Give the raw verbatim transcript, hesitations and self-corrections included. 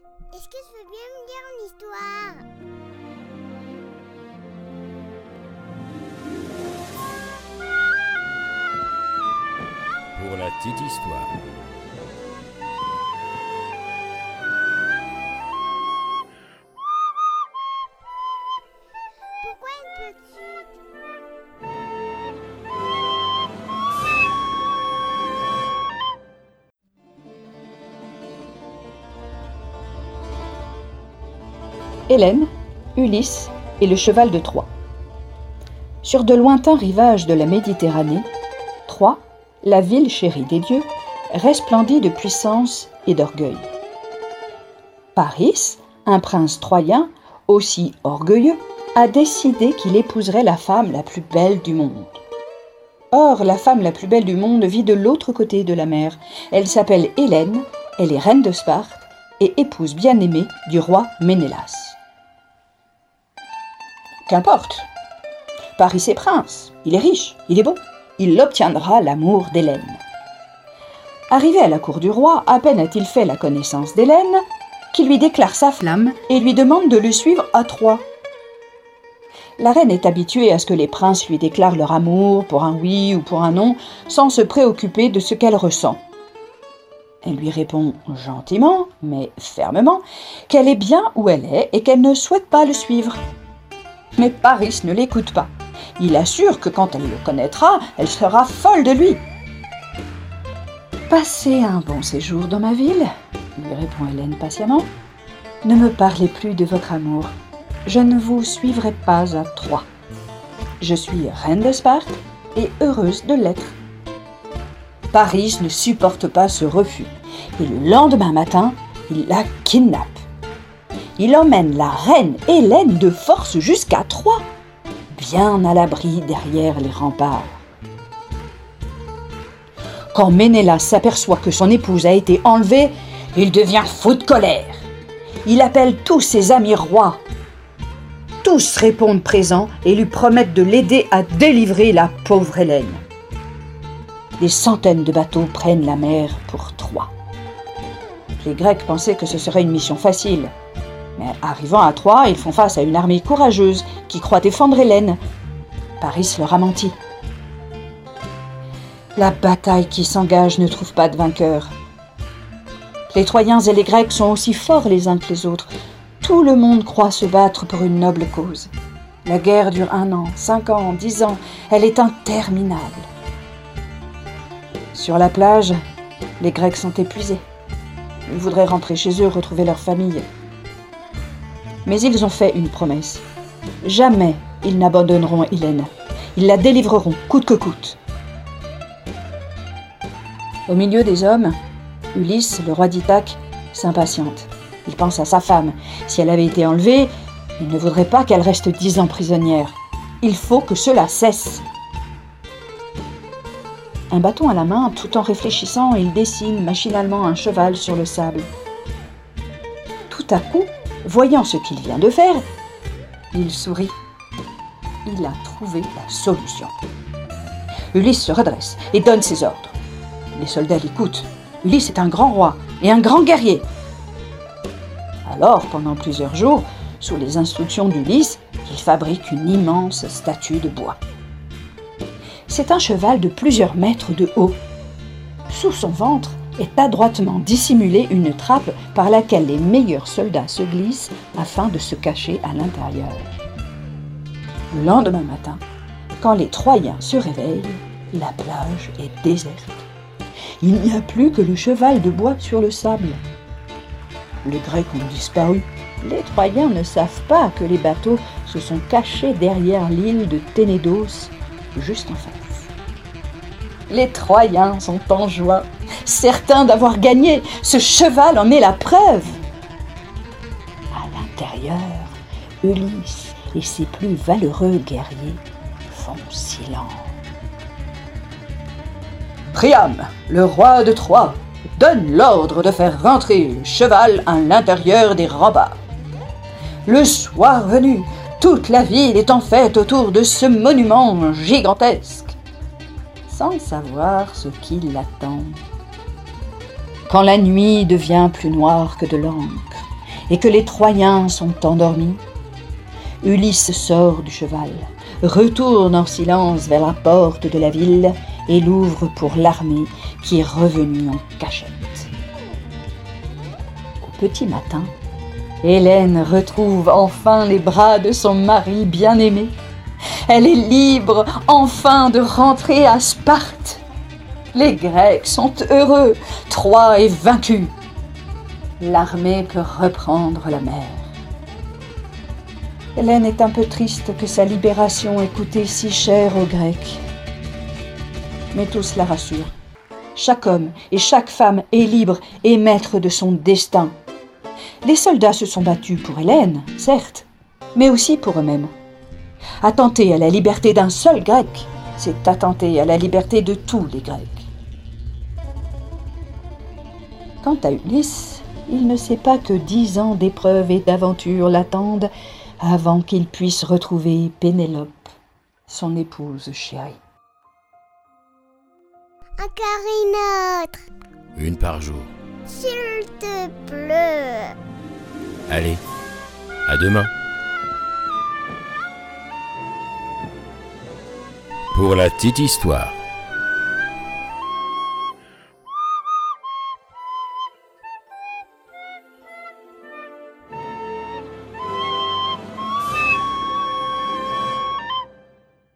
Est-ce que tu veux bien me lire une histoire? Pour la petite histoire. Pourquoi une petite? Hélène, Ulysse et le cheval de Troie. Sur de lointains rivages de la Méditerranée, Troie, la ville chérie des dieux, resplendit de puissance et d'orgueil. Paris, un prince troyen, aussi orgueilleux, a décidé qu'il épouserait la femme la plus belle du monde. Or, la femme la plus belle du monde vit de l'autre côté de la mer. Elle s'appelle Hélène, elle est reine de Sparte et épouse bien-aimée du roi Ménélas. Qu'importe, Paris est prince, il est riche, il est beau, il obtiendra l'amour d'Hélène. Arrivé à la cour du roi, à peine a-t-il fait la connaissance d'Hélène, qu'il lui déclare sa flamme et lui demande de le suivre à Troie. La reine est habituée à ce que les princes lui déclarent leur amour pour un oui ou pour un non, sans se préoccuper de ce qu'elle ressent. Elle lui répond gentiment, mais fermement, qu'elle est bien où elle est et qu'elle ne souhaite pas le suivre. Mais Paris ne l'écoute pas. Il assure que quand elle le connaîtra, elle sera folle de lui. « Passez un bon séjour dans ma ville, » lui répond Hélène patiemment. « Ne me parlez plus de votre amour. Je ne vous suivrai pas à Troie. Je suis reine de Sparte et heureuse de l'être. » Paris ne supporte pas ce refus et le lendemain matin, il la kidnappe. Il emmène la reine Hélène de force jusqu'à Troie, bien à l'abri derrière les remparts. Quand Ménélas s'aperçoit que son épouse a été enlevée, il devient fou de colère. Il appelle tous ses amis rois. Tous répondent présents et lui promettent de l'aider à délivrer la pauvre Hélène. Des centaines de bateaux prennent la mer pour Troie. Les Grecs pensaient que ce serait une mission facile. Mais arrivant à Troie, ils font face à une armée courageuse qui croit défendre Hélène. Paris leur a menti. La bataille qui s'engage ne trouve pas de vainqueur. Les Troyens et les Grecs sont aussi forts les uns que les autres. Tout le monde croit se battre pour une noble cause. La guerre dure un an, cinq ans, dix ans. Elle est interminable. Sur la plage, les Grecs sont épuisés. Ils voudraient rentrer chez eux, retrouver leur famille. Mais ils ont fait une promesse. Jamais ils n'abandonneront Hélène. Ils la délivreront coûte que coûte. Au milieu des hommes, Ulysse, le roi d'Ithaque, s'impatiente. Il pense à sa femme. Si elle avait été enlevée, il ne voudrait pas qu'elle reste dix ans prisonnière. Il faut que cela cesse. Un bâton à la main, tout en réfléchissant, il dessine machinalement un cheval sur le sable. Tout à coup, voyant ce qu'il vient de faire, il sourit. Il a trouvé la solution. Ulysse se redresse et donne ses ordres. Les soldats l'écoutent. Ulysse est un grand roi et un grand guerrier. Alors, pendant plusieurs jours, sous les instructions d'Ulysse, il fabrique une immense statue de bois. C'est un cheval de plusieurs mètres de haut. Sous son ventre est adroitement dissimulée une trappe par laquelle les meilleurs soldats se glissent afin de se cacher à l'intérieur. Le lendemain matin, quand les Troyens se réveillent, la plage est déserte. Il n'y a plus que le cheval de bois sur le sable. Les Grecs ont disparu. Les Troyens ne savent pas que les bateaux se sont cachés derrière l'île de Ténédos, juste en face. Les Troyens sont en joie, certains d'avoir gagné. Ce cheval en est la preuve. À l'intérieur, Ulysse et ses plus valeureux guerriers font silence. Priam, le roi de Troie, donne l'ordre de faire rentrer le cheval à l'intérieur des remparts. Le soir venu, toute la ville est en fête autour de ce monument gigantesque, sans savoir ce qui l'attend. Quand la nuit devient plus noire que de l'encre, et que les Troyens sont endormis, Ulysse sort du cheval, retourne en silence vers la porte de la ville et l'ouvre pour l'armée qui est revenue en cachette. Au petit matin, Hélène retrouve enfin les bras de son mari bien-aimé. Elle est libre enfin de rentrer à Sparte. Les Grecs sont heureux, Troie est vaincue. L'armée peut reprendre la mer. Hélène est un peu triste que sa libération ait coûté si cher aux Grecs. Mais tous la rassurent. Chaque homme et chaque femme est libre et maître de son destin. Les soldats se sont battus pour Hélène, certes, mais aussi pour eux-mêmes. Attenter à la liberté d'un seul Grec, c'est attenter à la liberté de tous les Grecs. Quant à Ulysse, il ne sait pas que dix ans d'épreuves et d'aventures l'attendent avant qu'il puisse retrouver Pénélope, son épouse chérie. Encore une autre. Une par jour. S'il te plaît. Allez, à demain. Pour la petite histoire.